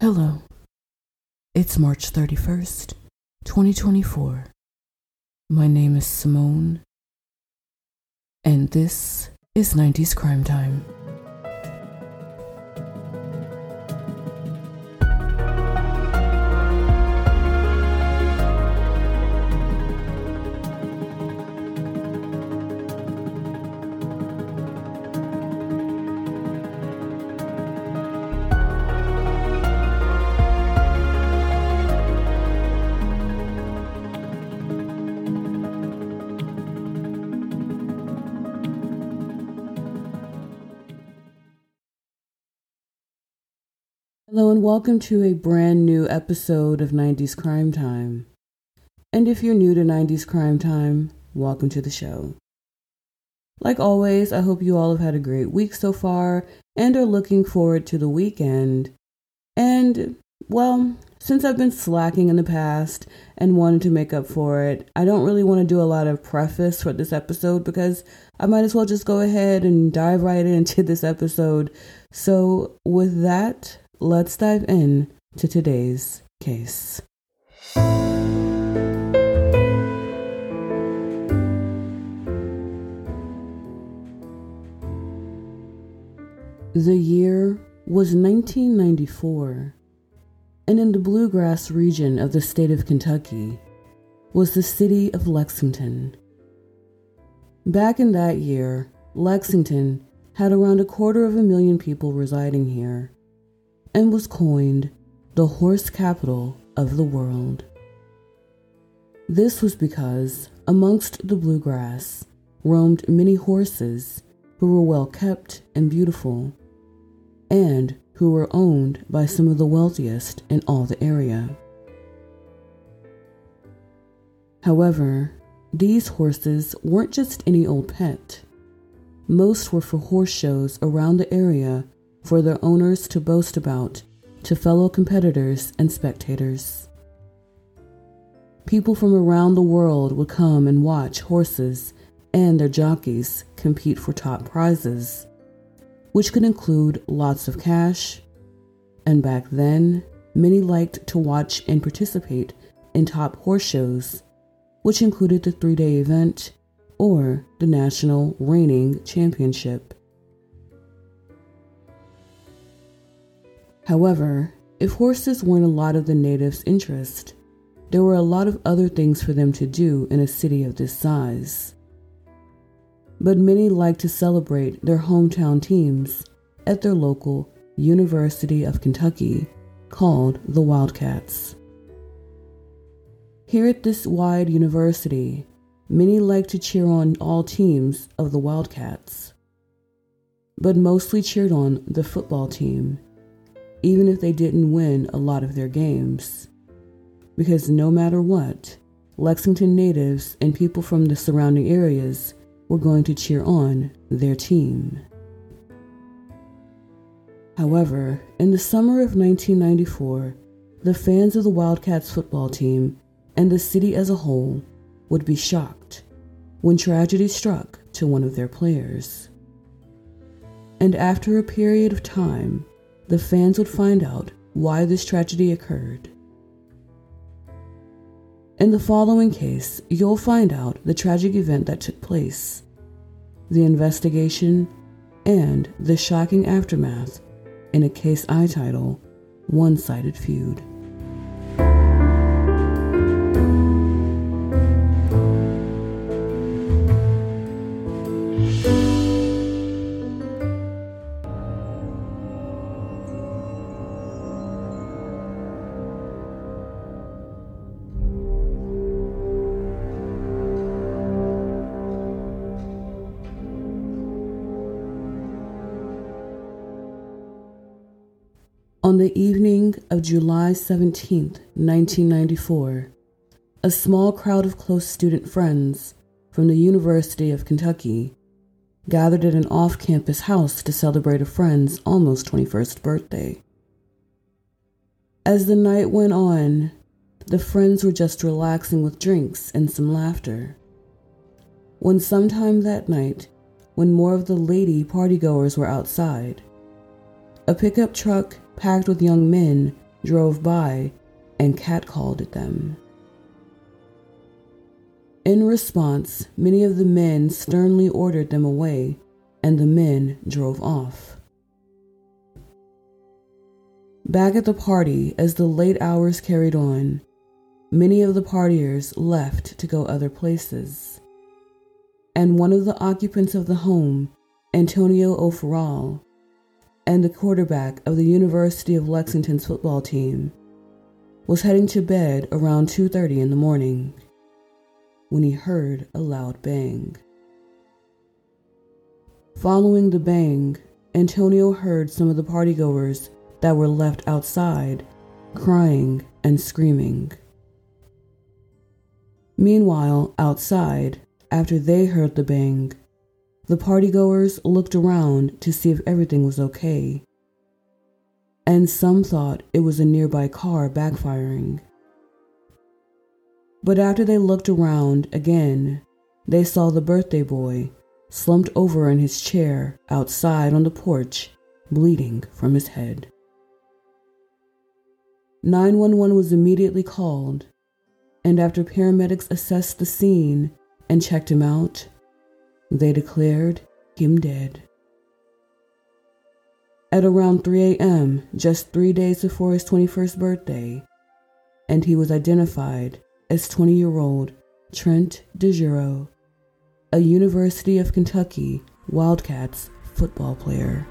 Hello, it's March 31st, 2024. My name is Simone, and this is 90s Crime Time. Hello and welcome to a brand new episode of 90s Crime Time. And if you're new to 90s Crime Time, welcome to the show. Like always, I hope you all have had a great week so far and are looking forward to the weekend. And, well, since I've been slacking in the past and wanted to make up for it, I don't really want to do a lot of preface for this episode because I might as well just go ahead and dive right into this episode. So, with that, let's dive in to today's case. The year was 1994, and in the bluegrass region of the state of Kentucky was the city of Lexington. Back in that year, Lexington had around 250,000 people residing here, and was coined the horse capital of the world. This was because amongst the bluegrass roamed many horses who were well kept and beautiful, and who were owned by some of the wealthiest in all the area. However, these horses weren't just any old pet. Most were for horse shows around the area for their owners to boast about to fellow competitors and spectators. People from around the world would come and watch horses and their jockeys compete for top prizes, which could include lots of cash, and back then, many liked to watch and participate in top horse shows, which included the 3-day event or the National Reining Championship. However, if horses weren't a lot of the natives' interest, there were a lot of other things for them to do in a city of this size. But many liked to celebrate their hometown teams at their local University of Kentucky, called the Wildcats. Here at this wide university, many liked to cheer on all teams of the Wildcats, but mostly cheered on the football team, even if they didn't win a lot of their games, because no matter what, Lexington natives and people from the surrounding areas were going to cheer on their team. However, in the summer of 1994, the fans of the Wildcats football team and the city as a whole would be shocked when tragedy struck to one of their players. And after a period of time, the fans would find out why this tragedy occurred. In the following case, you'll find out the tragic event that took place, the investigation, and the shocking aftermath in a case I title One-Sided Feud. On the evening of July 17, 1994, a small crowd of close student friends from the University of Kentucky gathered at an off-campus house to celebrate a friend's almost 21st birthday. As the night went on, the friends were just relaxing with drinks and some laughter, when sometime that night, when more of the lady partygoers were outside, a pickup truck packed with young men drove by and catcalled at them. In response, many of the men sternly ordered them away, and the men drove off. Back at the party, as the late hours carried on, many of the partiers left to go other places, and one of the occupants of the home, Antonio O'Farrell, and the quarterback of the University of Lexington's football team, was heading to bed around 2:30 in the morning when he heard a loud bang. Following the bang, Antonio heard some of the partygoers that were left outside crying and screaming. Meanwhile, outside, after they heard the bang, the partygoers looked around to see if everything was okay, and some thought it was a nearby car backfiring. But after they looked around again, they saw the birthday boy slumped over in his chair outside on the porch, bleeding from his head. 911 was immediately called, and after paramedics assessed the scene and checked him out, they declared him dead. At around 3 a.m., just 3 days before his 21st birthday, and he was identified as 20-year-old Trent DeGiro, a University of Kentucky Wildcats football player.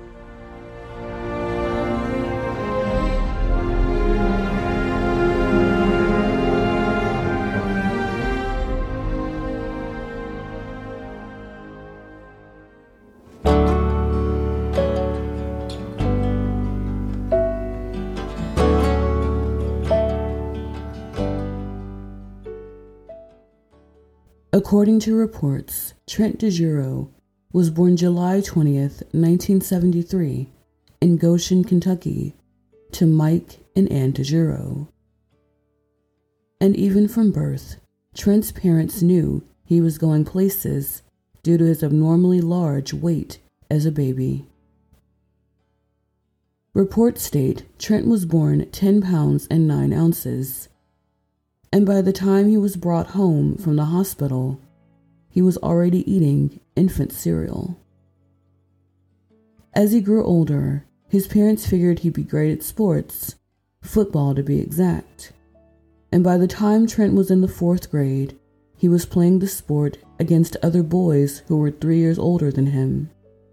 According to reports, Trent DeGiro was born July 20th, 1973, in Goshen, Kentucky, to Mike and Ann DeGiro. And even from birth, Trent's parents knew he was going places due to his abnormally large weight as a baby. Reports state Trent was born 10 pounds and 9 ounces. And by the time he was brought home from the hospital, he was already eating infant cereal. As he grew older, his parents figured he'd be great at sports, football to be exact. And by the time Trent was in the 4th grade, he was playing the sport against other boys who were 3 years older than him.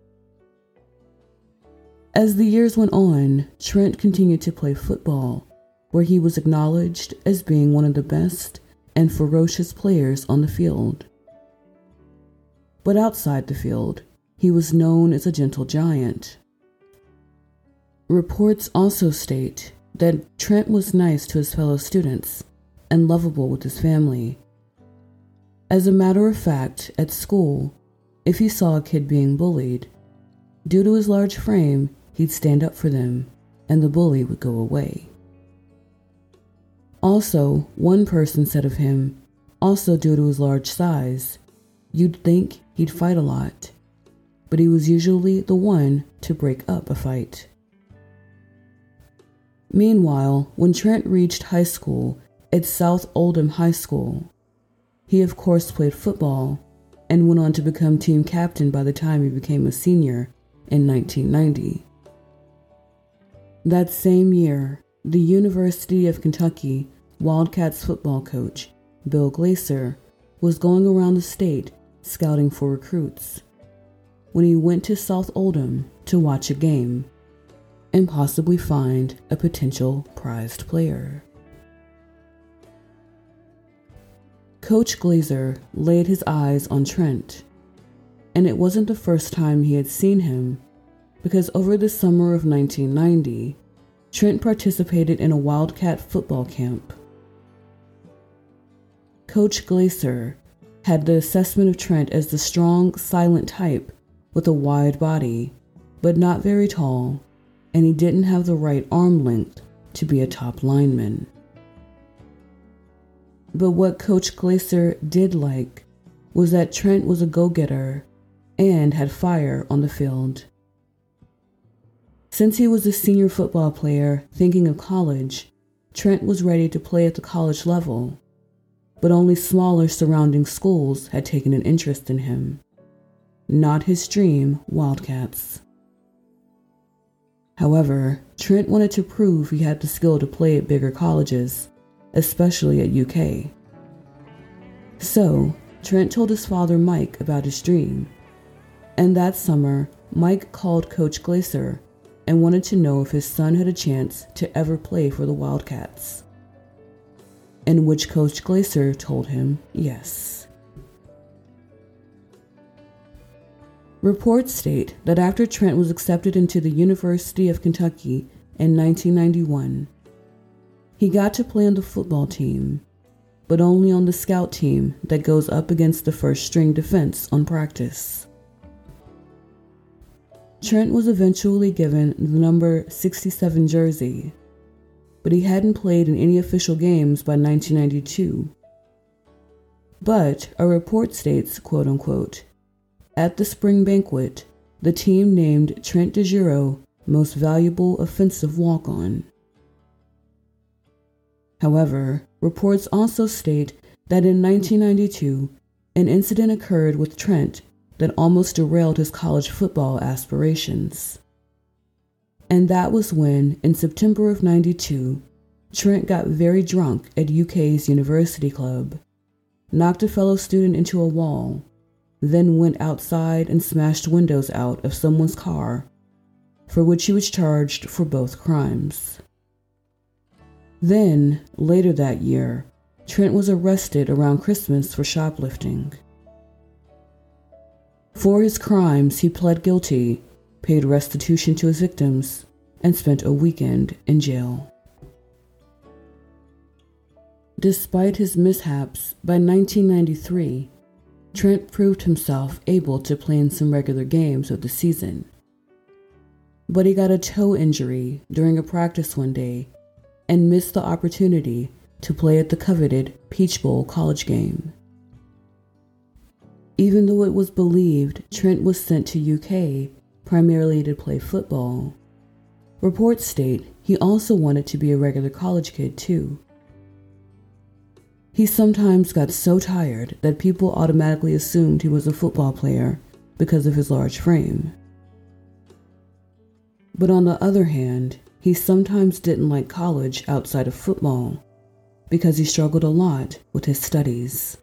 As the years went on, Trent continued to play football, where he was acknowledged as being one of the best and ferocious players on the field. But outside the field, he was known as a gentle giant. Reports also state that Trent was nice to his fellow students and lovable with his family. As a matter of fact, at school, if he saw a kid being bullied, due to his large frame, he'd stand up for them, and the bully would go away. Also, one person said of him, also due to his large size, you'd think he'd fight a lot, but he was usually the one to break up a fight. Meanwhile, when Trent reached high school at South Oldham High School, he of course played football and went on to become team captain by the time he became a senior in 1990. That same year, the University of Kentucky Wildcats football coach, Bill Glaser, was going around the state scouting for recruits when he went to South Oldham to watch a game and possibly find a potential prized player. Coach Glaser laid his eyes on Trent, and it wasn't the first time he had seen him, because over the summer of 1990, Trent participated in a Wildcat football camp. Coach Glaser had the assessment of Trent as the strong, silent type with a wide body, but not very tall, and he didn't have the right arm length to be a top lineman. But what Coach Glaser did like was that Trent was a go-getter and had fire on the field. Since he was a senior football player thinking of college, Trent was ready to play at the college level, but only smaller surrounding schools had taken an interest in him. Not his dream, Wildcats. However, Trent wanted to prove he had the skill to play at bigger colleges, especially at UK. So, Trent told his father Mike about his dream, and that summer, Mike called Coach Glaser and wanted to know if his son had a chance to ever play for the Wildcats, in which Coach Glaser told him yes. Reports state that after Trent was accepted into the University of Kentucky in 1991, he got to play on the football team, but only on the scout team that goes up against the first-string defense on practice. Trent was eventually given the number 67 jersey, but he hadn't played in any official games by 1992. But a report states, quote-unquote, at the spring banquet, the team named Trent DeGiro Most Valuable Offensive Walk-On. However, reports also state that in 1992, an incident occurred with Trent that almost derailed his college football aspirations. And that was when, in September of '92, Trent got very drunk at UK's university club, knocked a fellow student into a wall, then went outside and smashed windows out of someone's car, for which he was charged for both crimes. Then, later that year, Trent was arrested around Christmas for shoplifting. For his crimes, he pled guilty, paid restitution to his victims, and spent a weekend in jail. Despite his mishaps, by 1993, Trent proved himself able to play in some regular games of the season. But he got a toe injury during a practice one day and missed the opportunity to play at the coveted Peach Bowl college game. Even though it was believed Trent was sent to UK primarily to play football, reports state he also wanted to be a regular college kid too. He sometimes got so tired that people automatically assumed he was a football player because of his large frame. But on the other hand, he sometimes didn't like college outside of football because he struggled a lot with his studies.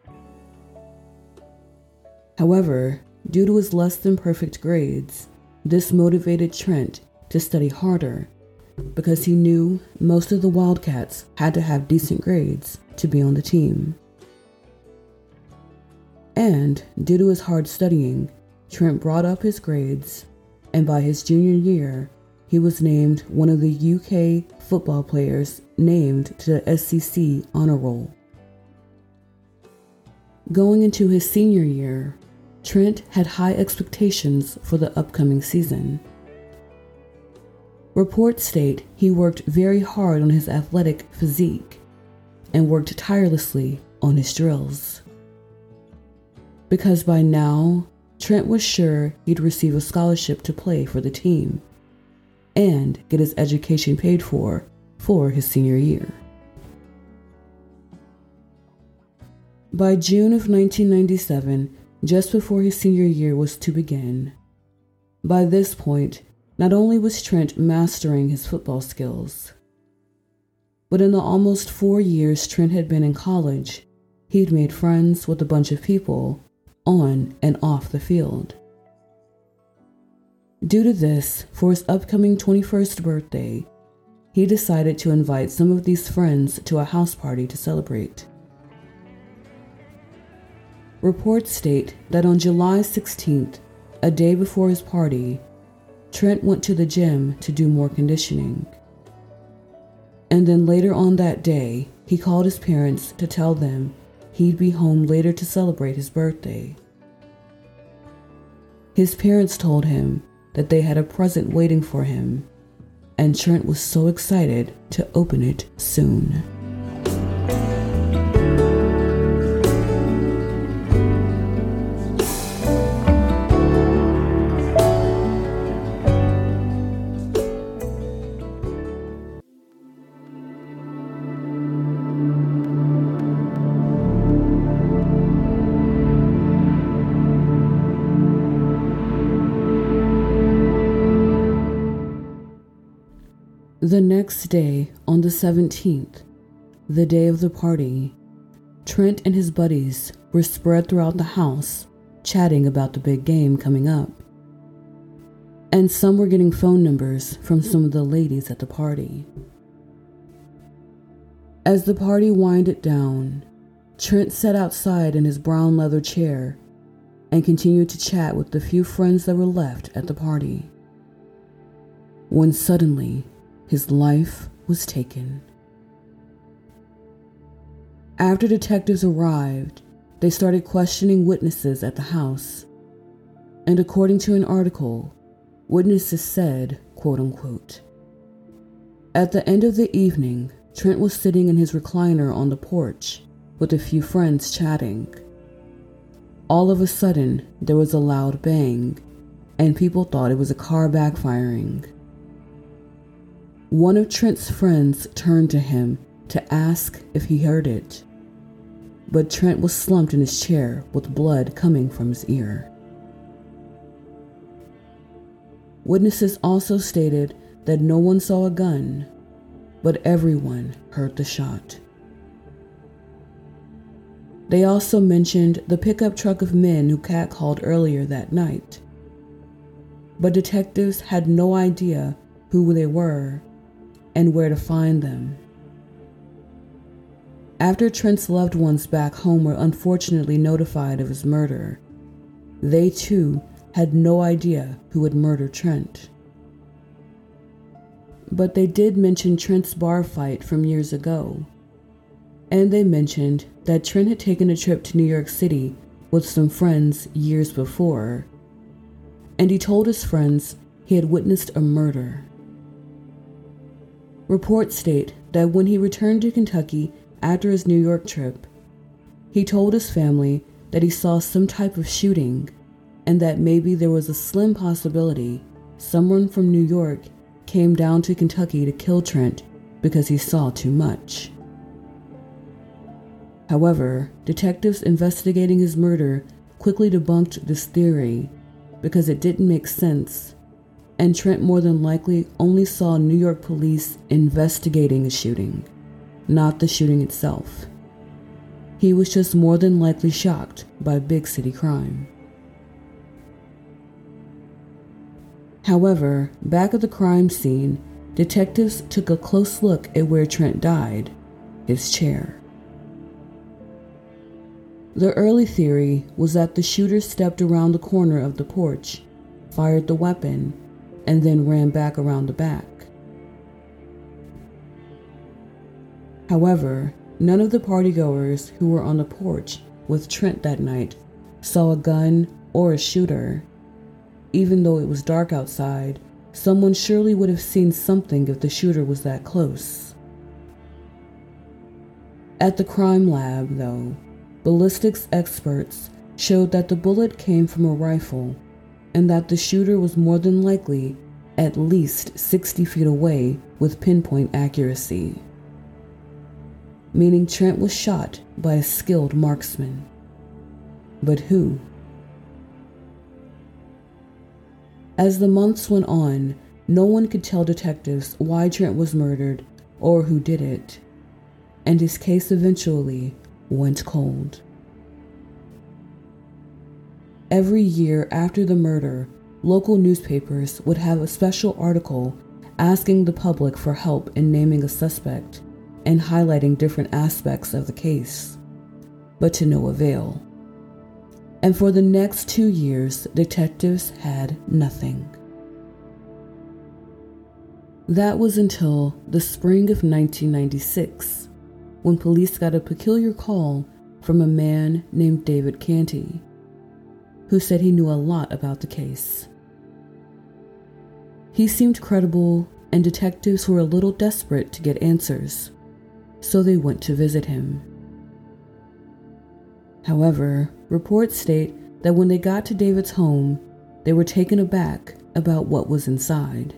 However, due to his less than perfect grades, this motivated Trent to study harder because he knew most of the Wildcats had to have decent grades to be on the team. And due to his hard studying, Trent brought up his grades, and by his junior year, he was named one of the UK football players named to the SEC honor roll. Going into his senior year, Trent had high expectations for the upcoming season. Reports state he worked very hard on his athletic physique and worked tirelessly on his drills. Because by now, Trent was sure he'd receive a scholarship to play for the team and get his education paid for his senior year. By June of 1997, just before his senior year was to begin, by this point, not only was Trent mastering his football skills, but in the almost 4 years Trent had been in college, he'd made friends with a bunch of people on and off the field. Due to this, for his upcoming 21st birthday, he decided to invite some of these friends to a house party to celebrate. Reports state that on July 16th, a day before his party, Trent went to the gym to do more conditioning. And then later on that day, he called his parents to tell them he'd be home later to celebrate his birthday. His parents told him that they had a present waiting for him, and Trent was so excited to open it soon. The next day, on the 17th, the day of the party, Trent and his buddies were spread throughout the house, chatting about the big game coming up. And some were getting phone numbers from some of the ladies at the party. As the party winded down, Trent sat outside in his brown leather chair and continued to chat with the few friends that were left at the party, when suddenly his life was taken. After detectives arrived, they started questioning witnesses at the house, and according to an article, witnesses said, quote unquote, "At the end of the evening, Trent was sitting in his recliner on the porch with a few friends chatting. All of a sudden, there was a loud bang, and people thought it was a car backfiring. One of Trent's friends turned to him to ask if he heard it, but Trent was slumped in his chair with blood coming from his ear." Witnesses also stated that no one saw a gun, but everyone heard the shot. They also mentioned the pickup truck of men who catcalled earlier that night, but detectives had no idea who they were and where to find them. After Trent's loved ones back home were unfortunately notified of his murder, they too had no idea who had murdered Trent. But they did mention Trent's bar fight from years ago, and they mentioned that Trent had taken a trip to New York City with some friends years before, and he told his friends he had witnessed a murder. Reports state that when he returned to Kentucky after his New York trip, he told his family that he saw some type of shooting and that maybe there was a slim possibility someone from New York came down to Kentucky to kill Trent because he saw too much. However, detectives investigating his murder quickly debunked this theory because it didn't make sense, and Trent more than likely only saw New York police investigating a shooting, not the shooting itself. He was just more than likely shocked by big city crime. However, back at the crime scene, detectives took a close look at where Trent died, his chair. The early theory was that the shooter stepped around the corner of the porch, fired the weapon, and then ran back around the back. However, none of the partygoers who were on the porch with Trent that night saw a gun or a shooter. Even though it was dark outside, someone surely would have seen something if the shooter was that close. At the crime lab, though, ballistics experts showed that the bullet came from a rifle and that the shooter was more than likely at least 60 feet away with pinpoint accuracy, meaning Trent was shot by a skilled marksman. But who? As the months went on, no one could tell detectives why Trent was murdered or who did it, and his case eventually went cold. Every year after the murder, local newspapers would have a special article asking the public for help in naming a suspect and highlighting different aspects of the case, but to no avail. And for the next 2 years, detectives had nothing. That was until the spring of 1996, when police got a peculiar call from a man named David Canty, who said he knew a lot about the case. He seemed credible, and detectives were a little desperate to get answers, so they went to visit him. However, reports state that when they got to David's home, they were taken aback about what was inside.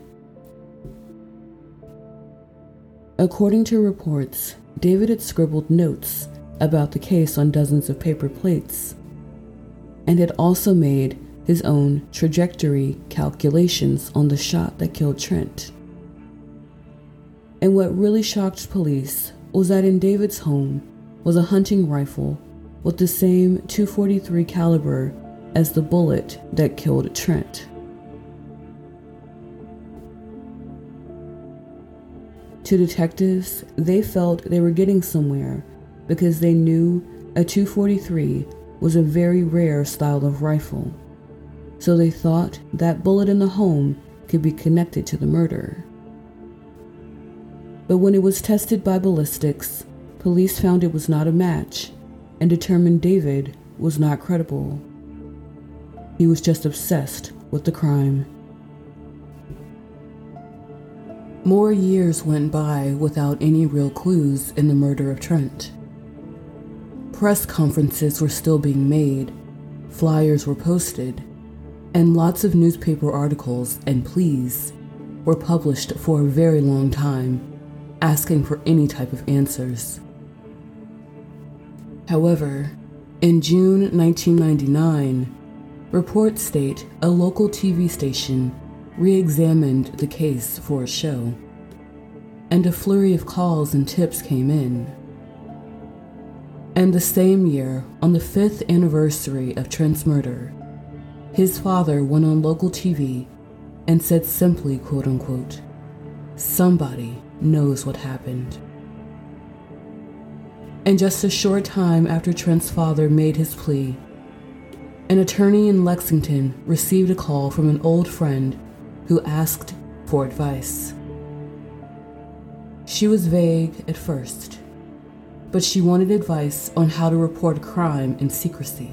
According to reports, David had scribbled notes about the case on dozens of paper plates, and had also made his own trajectory calculations on the shot that killed Trent. And what really shocked police was that in David's home was a hunting rifle with the same .243 caliber as the bullet that killed Trent. To detectives, they felt they were getting somewhere because they knew a .243 was a very rare style of rifle, so they thought that bullet in the home could be connected to the murder. But when it was tested by ballistics, police found it was not a match and determined David was not credible. He was just obsessed with the crime. More years went by without any real clues in the murder of Trent. Press conferences were still being made, flyers were posted, and lots of newspaper articles and pleas were published for a very long time, asking for any type of answers. However, in June 1999, reports state a local TV station re-examined the case for a show, and a flurry of calls and tips came in. And the same year, on the 5th anniversary of Trent's murder, his father went on local TV and said simply, quote unquote, "Somebody knows what happened." And just a short time after Trent's father made his plea, an attorney in Lexington received a call from an old friend who asked for advice. She was vague at first, but she wanted advice on how to report a crime in secrecy.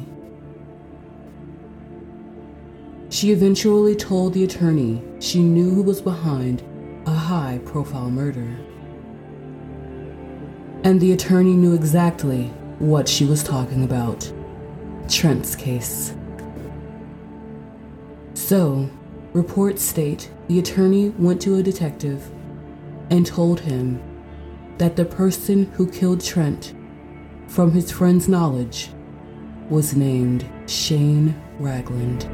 She eventually told the attorney she knew who was behind a high-profile murder. And the attorney knew exactly what she was talking about: Trent's case. So, reports state the attorney went to a detective and told him that the person who killed Trent, from his friend's knowledge, was named Shane Ragland.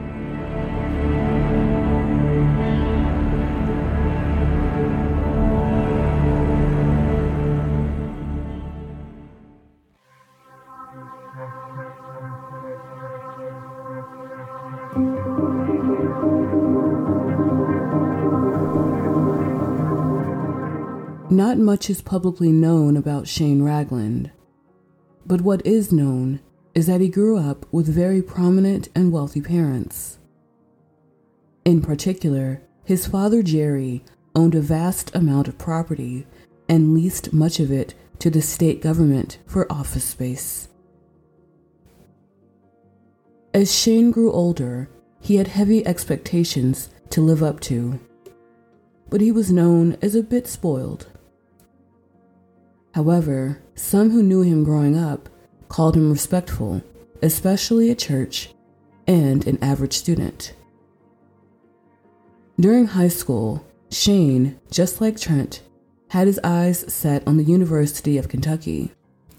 Not much is publicly known about Shane Ragland, but what is known is that he grew up with very prominent and wealthy parents. In particular, his father Jerry owned a vast amount of property and leased much of it to the state government for office space. As Shane grew older, he had heavy expectations to live up to, but he was known as a bit spoiled. However, some who knew him growing up called him respectful, especially at church, and an average student. During high school, Shane, just like Trent, had his eyes set on the University of Kentucky.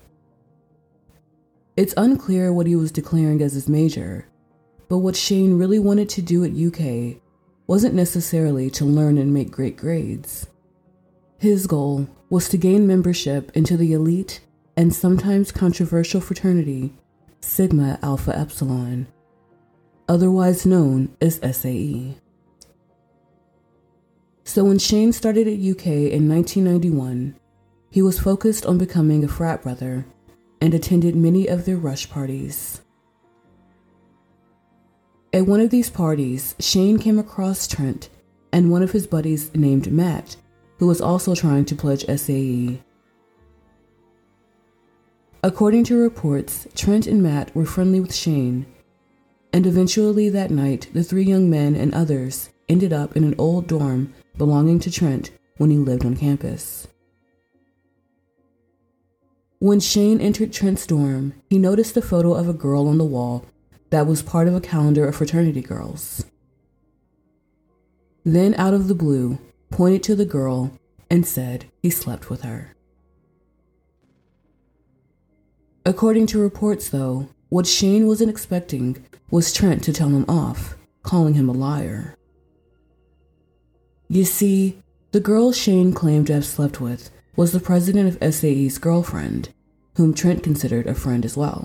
It's unclear what he was declaring as his major, but what Shane really wanted to do at UK wasn't necessarily to learn and make great grades. His goal was to gain membership into the elite and sometimes controversial fraternity Sigma Alpha Epsilon, otherwise known as SAE. So when Shane started at UK in 1991, he was focused on becoming a frat brother and attended many of their rush parties. At one of these parties, Shane came across Trent and one of his buddies named Matt, who was also trying to pledge SAE. According to reports, Trent and Matt were friendly with Shane, and eventually that night the three young men and others ended up in an old dorm belonging to Trent when he lived on campus. When Shane entered Trent's dorm, he noticed a photo of a girl on the wall that was part of a calendar of fraternity girls. Then, out of the blue, pointed to the girl and said he slept with her. According to reports, though, what Shane wasn't expecting was Trent to tell him off, calling him a liar. You see, The girl Shane claimed to have slept with was the president of SAE's girlfriend, whom Trent considered a friend as well.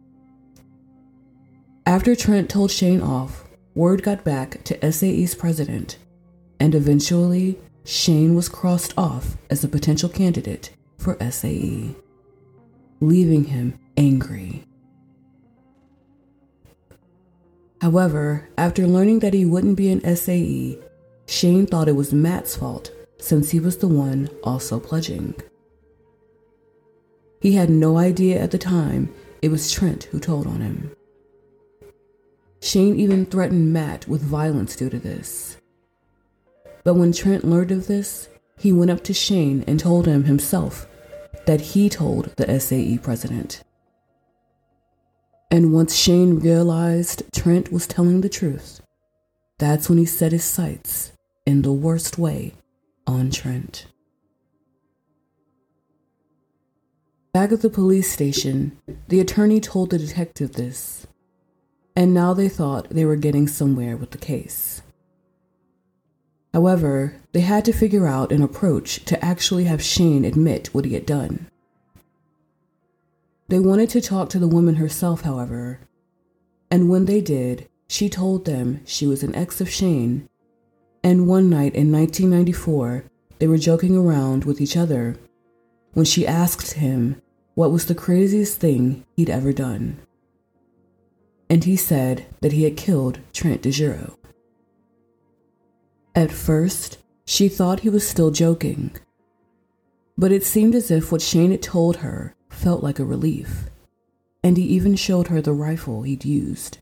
After Trent told Shane off, word got back to SAE's president, and eventually Shane was crossed off as a potential candidate for SAE, leaving him angry. However, after learning that he wouldn't be in SAE, Shane thought it was Matt's fault since he was the one also pledging. He had no idea at the time it was Trent who told on him. Shane even threatened Matt with violence due to this. But when Trent learned of this, he went up to Shane and told him himself that he told the SAE president. And once Shane realized Trent was telling the truth, that's when he set his sights, in the worst way, on Trent. Back at the police station, the attorney told the detective this, and now they thought they were getting somewhere with the case. However, they had to figure out an approach to actually have Shane admit what he had done. They wanted to talk to the woman herself, however, and when they did, she told them she was an ex of Shane, and one night in 1994, they were joking around with each other when she asked him what was the craziest thing he'd ever done. And he said that he had killed Trent DeGiro. At first, she thought he was still joking, but it seemed as if what Shane had told her felt like a relief, and he even showed her the rifle he'd used.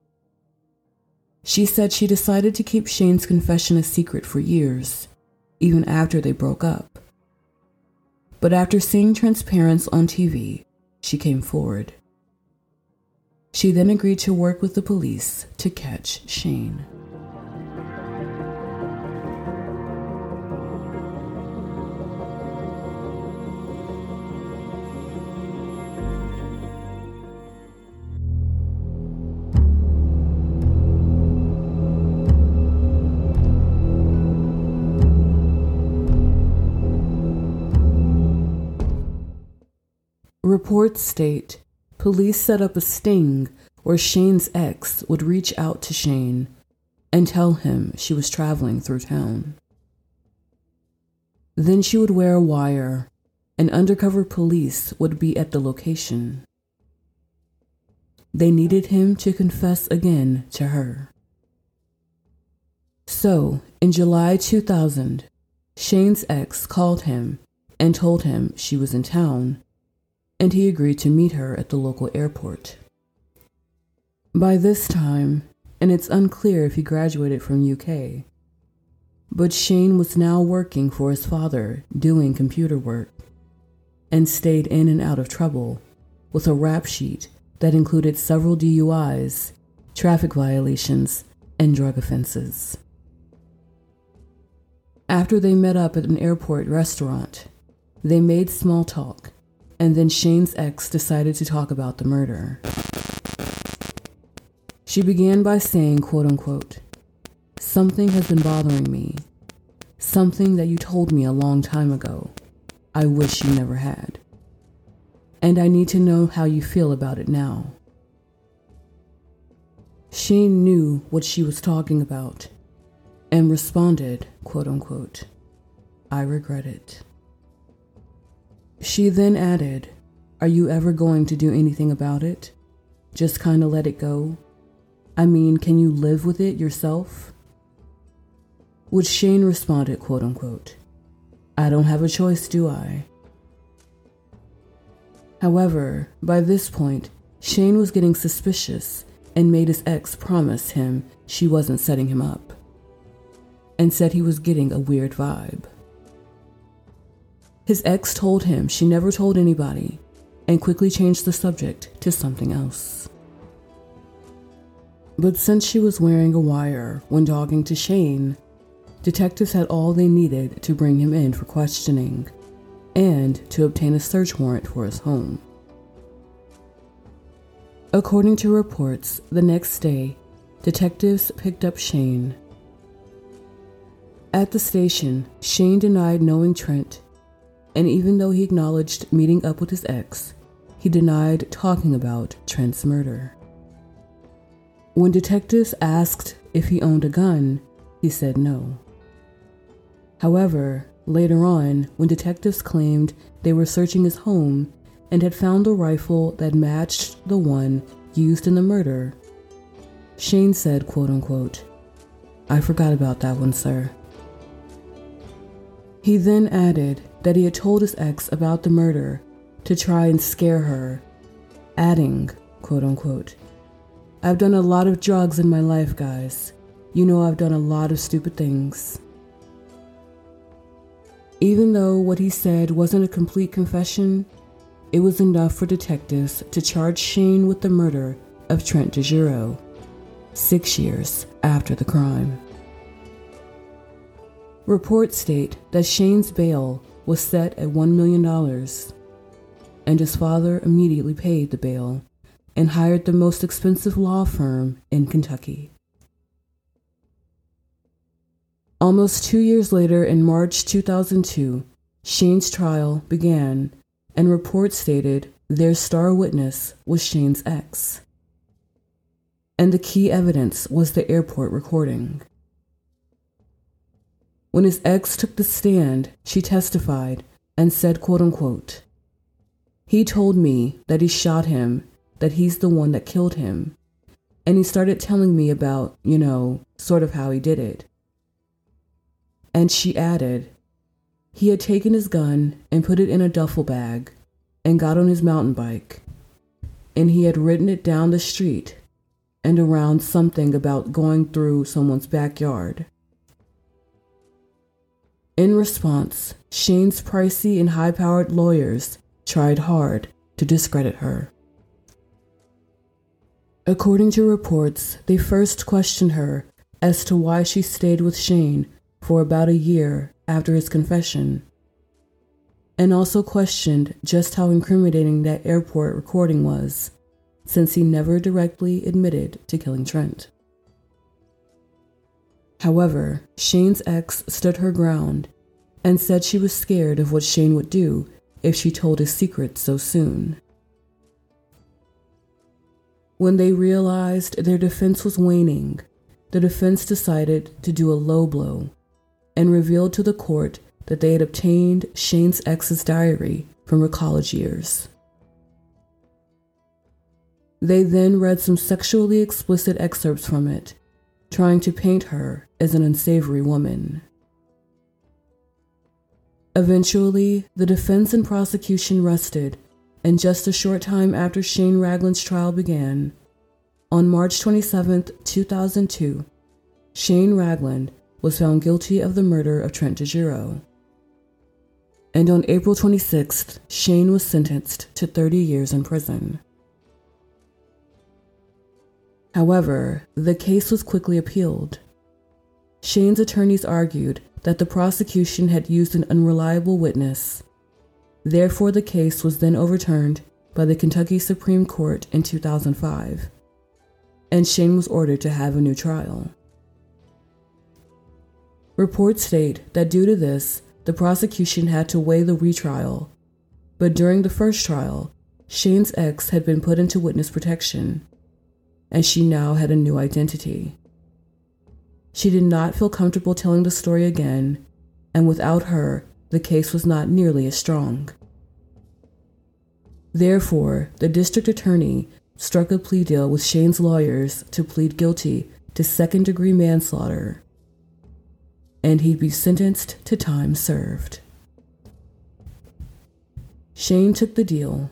She said she decided to keep Shane's confession a secret for years, even after they broke up. But after seeing Trent's parents on TV, she came forward. She then agreed to work with the police to catch Shane. Reports state police set up a sting where Shane's ex would reach out to Shane and tell him she was traveling through town. Then she would wear a wire, and undercover police would be at the location. They needed him to confess again to her. So, in July 2000, Shane's ex called him and told him she was in town, and he agreed to meet her at the local airport. By this time, and it's unclear if he graduated from UK, but Shane was now working for his father doing computer work, and stayed in and out of trouble with a rap sheet that included several DUIs, traffic violations, and drug offenses. After they met up at an airport restaurant, they made small talk, and then Shane's ex decided to talk about the murder. She began by saying, quote unquote, "Something has been bothering me. Something that you told me a long time ago. I wish you never had. And I need to know how you feel about it now." Shane knew what she was talking about and responded, quote unquote, "I regret it." She then added, "Are you ever going to do anything about it? Just kind of let it go? I mean, can you live with it yourself?" Which Shane responded, quote unquote, "I don't have a choice, do I?" However, by this point, Shane was getting suspicious and made his ex promise him she wasn't setting him up, and said he was getting a weird vibe. His ex told him she never told anybody and quickly changed the subject to something else. But since she was wearing a wire when talking to Shane, detectives had all they needed to bring him in for questioning and to obtain a search warrant for his home. According to reports, the next day, detectives picked up Shane. At the station, Shane denied knowing Trent, and even though he acknowledged meeting up with his ex, he denied talking about Trent's murder. When detectives asked if he owned a gun, he said no. However, later on, when detectives claimed they were searching his home and had found a rifle that matched the one used in the murder, Shane said, quote unquote, "I forgot about that one, sir." He then added that he had told his ex about the murder to try and scare her, adding, quote unquote, "I've done a lot of drugs in my life, guys. You know I've done a lot of stupid things." Even though what he said wasn't a complete confession, it was enough for detectives to charge Shane with the murder of Trent DeGiro, 6 years after the crime. Reports state that Shane's bail was set at $1 million, and his father immediately paid the bail and hired the most expensive law firm in Kentucky. Almost 2 years later, in March 2002, Shane's trial began, and reports stated their star witness was Shane's ex. And the key evidence was the airport recording. When his ex took the stand, she testified and said, quote unquote, "He told me that he shot him, that he's the one that killed him. And he started telling me about, sort of how he did it." And she added, he had taken his gun and put it in a duffel bag and got on his mountain bike, and he had ridden it down the street and around something about going through someone's backyard. In response, Shane's pricey and high-powered lawyers tried hard to discredit her. According to reports, they first questioned her as to why she stayed with Shane for about a year after his confession, and also questioned just how incriminating that airport recording was, since he never directly admitted to killing Trent. However, Shane's ex stood her ground and said she was scared of what Shane would do if she told his secret so soon. When they realized their defense was waning, the defense decided to do a low blow and revealed to the court that they had obtained Shane's ex's diary from her college years. They then read some sexually explicit excerpts from it, trying to paint her as an unsavory woman. Eventually, the defense and prosecution rested, and just a short time after Shane Ragland's trial began, on March 27, 2002, Shane Ragland was found guilty of the murder of Trent DeGiro. And on April 26th, Shane was sentenced to 30 years in prison. However, the case was quickly appealed. Shane's attorneys argued that the prosecution had used an unreliable witness. Therefore, the case was then overturned by the Kentucky Supreme Court in 2005, and Shane was ordered to have a new trial. Reports state that due to this, the prosecution had to weigh the retrial, but during the first trial, Shane's ex had been put into witness protection, and she now had a new identity. She did not feel comfortable telling the story again, and without her, the case was not nearly as strong. Therefore, the district attorney struck a plea deal with Shane's lawyers to plead guilty to second-degree manslaughter, and he'd be sentenced to time served. Shane took the deal.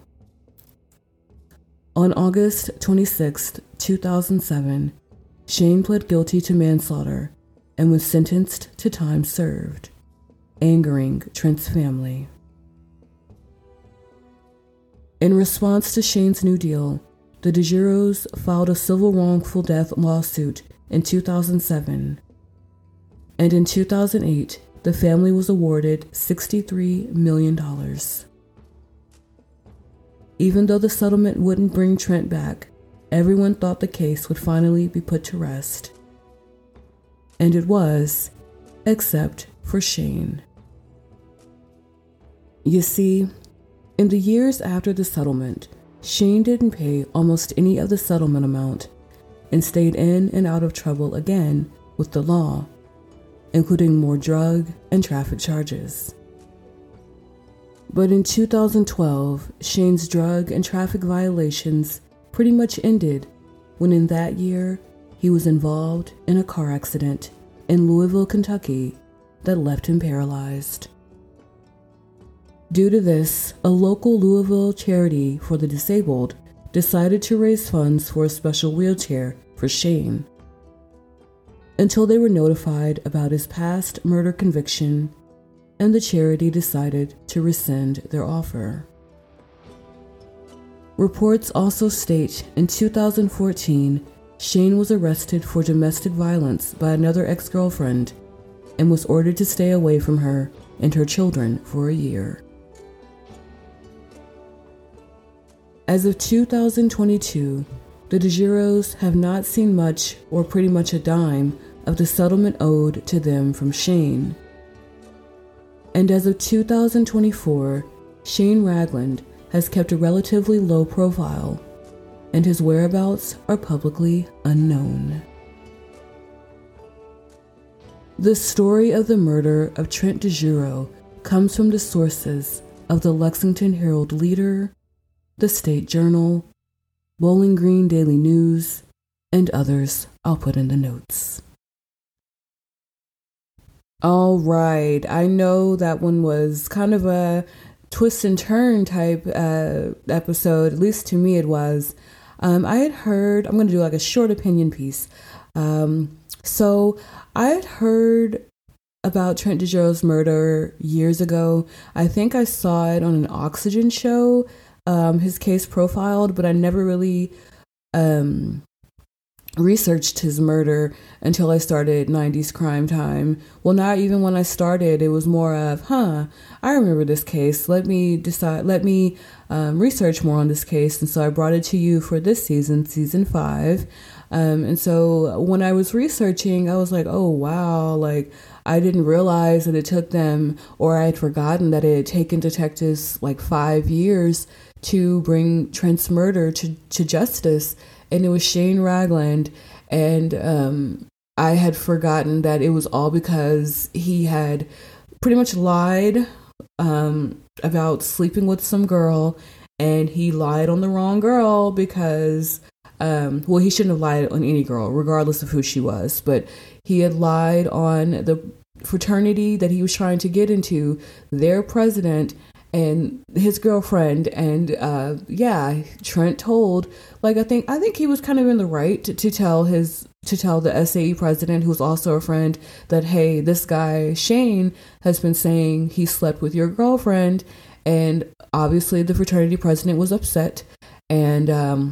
On August 26, 2007, Shane pled guilty to manslaughter and was sentenced to time served, angering Trent's family. In response to Shane's new deal, the DeGiros filed a civil wrongful death lawsuit in 2007, and in 2008, the family was awarded $63 million. Even though the settlement wouldn't bring Trent back, everyone thought the case would finally be put to rest. And it was, except for Shane. You see, in the years after the settlement, Shane didn't pay almost any of the settlement amount and stayed in and out of trouble again with the law, including more drug and traffic charges. But in 2012, Shane's drug and traffic violations pretty much ended when in that year he was involved in a car accident in Louisville, Kentucky that left him paralyzed. Due to this, a local Louisville charity for the disabled decided to raise funds for a special wheelchair for Shane, until they were notified about his past murder conviction, and the charity decided to rescind their offer. Reports also state in 2014, Shane was arrested for domestic violence by another ex-girlfriend and was ordered to stay away from her and her children for a year. As of 2022, the DeGiros have not seen much or pretty much a dime of the settlement owed to them from Shane. And as of 2024, Shane Ragland has kept a relatively low profile, and his whereabouts are publicly unknown. The story of the murder of Trent DeGiro comes from the sources of the Lexington Herald-Leader, the State Journal, Bowling Green Daily News, and others I'll put in the notes. All right, I know that one was kind of a twist and turn type episode, at least to me it was. I had heard, I'm going to do like a short opinion piece. So I had heard about Trent DeGiro's murder years ago. I think I saw it on an Oxygen show, his case profiled, but I never really researched his murder until I started 90s Crime Time. Well, not even when I started, it was more of, I remember this case. Let me research more on this case. And so I brought it to you for this season, season 5. And so when I was researching, I was like, oh, wow, like I didn't realize that it took them, or I had forgotten that it had taken detectives like 5 years to bring Trent's murder to justice. And it was Shane Ragland. And I had forgotten that it was all because he had pretty much lied about sleeping with some girl. And he lied on the wrong girl because, he shouldn't have lied on any girl, regardless of who she was. But he had lied on the fraternity that he was trying to get into, their president, and his girlfriend. And Trent told, like, I think he was kind of in the right to tell the SAE president, who's also a friend, that, hey, this guy Shane has been saying he slept with your girlfriend. And obviously the fraternity president was upset and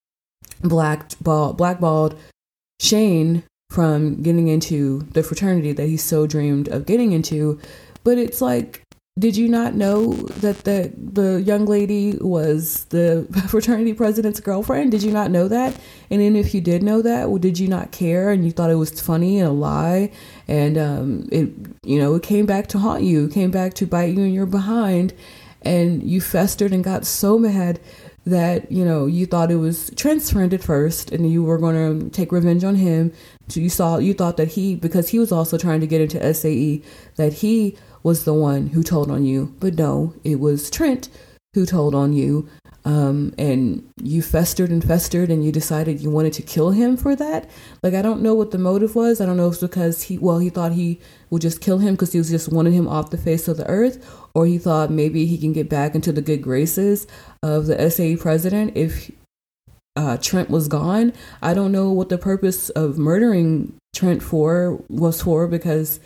blackballed Shane from getting into the fraternity that he so dreamed of getting into. But it's like, did you not know that the young lady was the fraternity president's girlfriend? Did you not know that? And then if you did know that, well, did you not care and you thought it was funny and a lie? And it came back to haunt you, came back to bite you in your behind, and you festered and got so mad that, you thought it was Trent's friend at first, and you were going to take revenge on him. So you thought that because he was also trying to get into SAE, that he was the one who told on you. But no, it was Trent who told on you. And you festered and you decided you wanted to kill him for that. Like, I don't know what the motive was. I don't know if it's because he thought he would just kill him because he was just wanted him off the face of the earth, or he thought maybe he can get back into the good graces of the SAE president if Trent was gone. I don't know what the purpose of murdering Trent was for, because,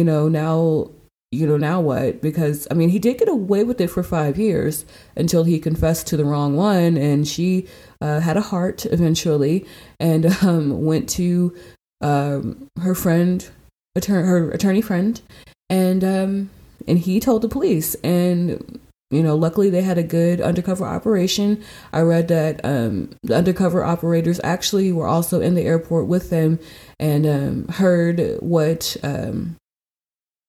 now what? Because, he did get away with it for 5 years until he confessed to the wrong one, and she had a heart eventually, and went to her attorney friend, and he told the police, and luckily they had a good undercover operation. I read that the undercover operators actually were also in the airport with them and heard what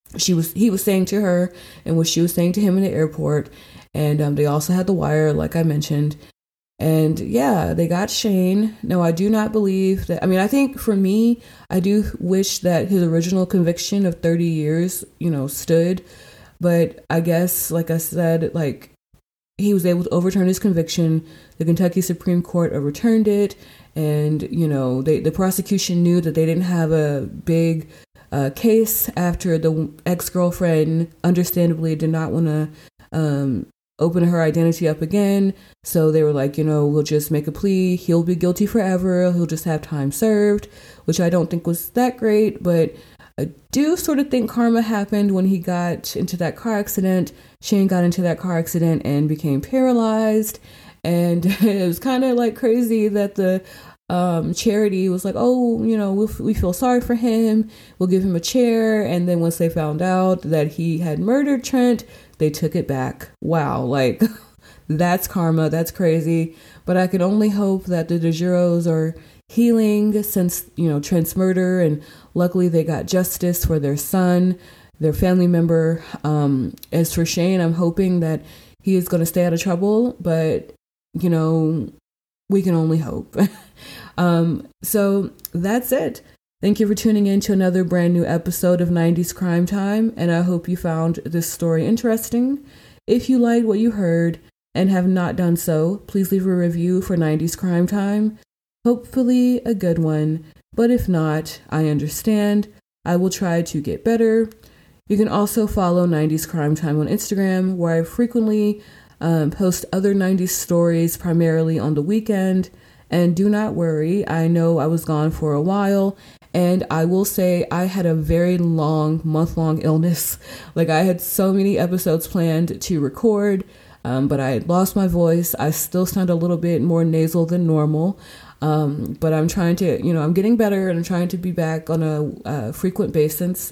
he was saying to her and what she was saying to him in the airport. And they also had The Wire, like I mentioned. And yeah, they got Shane. No, I do not believe that. I mean, I think for me, I do wish that his original conviction of 30 years, stood. But I guess, like I said, like he was able to overturn his conviction. The Kentucky Supreme Court overturned it. And, the prosecution knew that they didn't have a big case after the ex-girlfriend understandably did not want to open her identity up again. So they were like, we'll just make a plea. He'll be guilty forever. He'll just have time served, which I don't think was that great. But I do sort of think karma happened when he got into that car accident. Shane got into that car accident and became paralyzed. And it was kind of like crazy that the charity was like, oh, we feel sorry for him. We'll give him a chair. And then once they found out that he had murdered Trent, they took it back. Wow. Like that's karma. That's crazy. But I can only hope that the DeGiros are healing since, Trent's murder. And luckily they got justice for their son, their family member. As for Shane, I'm hoping that he is going to stay out of trouble, but we can only hope. So that's it. Thank you for tuning in to another brand new episode of 90s Crime Time, and I hope you found this story interesting. If you liked what you heard and have not done so, please leave a review for 90s Crime Time. Hopefully a good one, but if not, I understand. I will try to get better. You can also follow 90s Crime Time on Instagram, where I frequently post other 90s stories, primarily on the weekend. And do not worry, I know I was gone for a while, and I will say I had a very long, month-long illness. Like I had so many episodes planned to record, but I had lost my voice. I still sound a little bit more nasal than normal, but I'm trying to, I'm getting better, and I'm trying to be back on a frequent basis.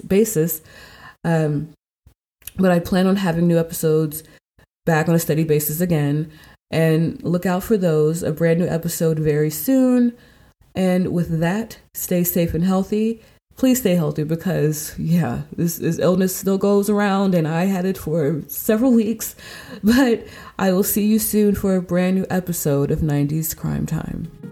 But I plan on having new episodes back on a steady basis again. And look out for those, a brand new episode very soon. And with that, stay safe and healthy. Please stay healthy because, this illness still goes around and I had it for several weeks. But I will see you soon for a brand new episode of 90s Crime Time.